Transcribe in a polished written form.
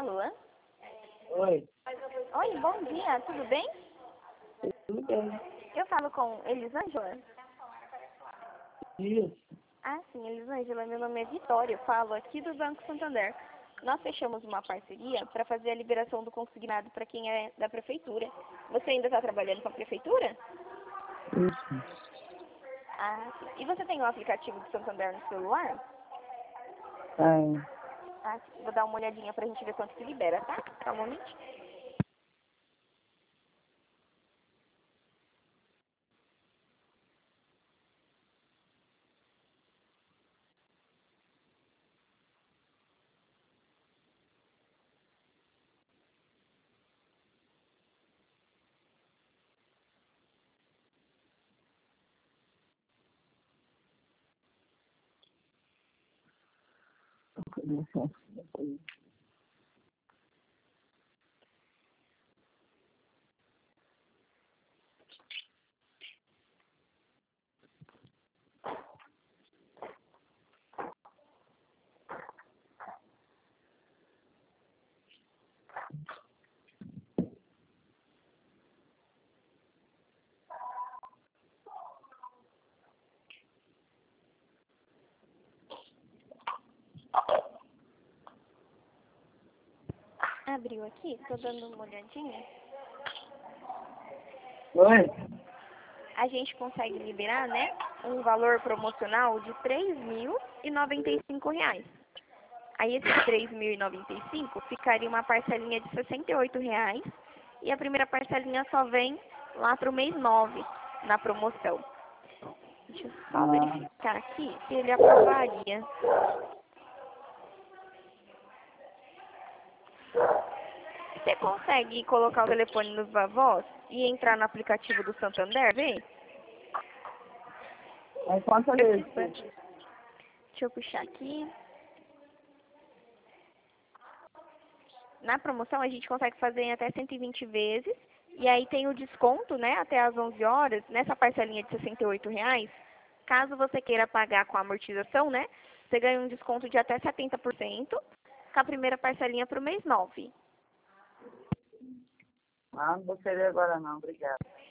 Alô? Oi, Oi, bom dia, tudo bem? tudo bem? Eu falo com Elisângela? Isso. Ah, sim, Elisângela, meu nome é Vitória, eu falo aqui do Banco Santander. Nós fechamos uma parceria para fazer a liberação do consignado para quem é da prefeitura. Você ainda está trabalhando com a prefeitura? Isso. Ah, sim. E você tem o aplicativo do Santander no celular? Tá. Ah, sim. Vou dar uma olhadinha para a gente ver quanto que libera, tá? Só um momento. Abriu aqui, tô dando uma olhadinha. Oi? A gente consegue liberar, né, um valor promocional de R$ 3.095. Aí esses R$ 3.095 ficaria uma parcelinha de R$ 68 e a primeira parcelinha só vem lá para o mês 9 na promoção. Deixa eu só verificar aqui se ele aprovaria. Você consegue colocar o telefone nos vavós e entrar no aplicativo do Santander, vê? Aí quantas vezes? Deixa eu puxar aqui. Na promoção a gente consegue fazer em até 120 vezes. E aí tem o desconto, né, até às 11 horas, nessa parcelinha de R$ 68. Caso você queira pagar com a amortização, né, você ganha um desconto de até 70%, com a primeira parcelinha para o mês 9. Ah, não vou querer agora não, obrigada.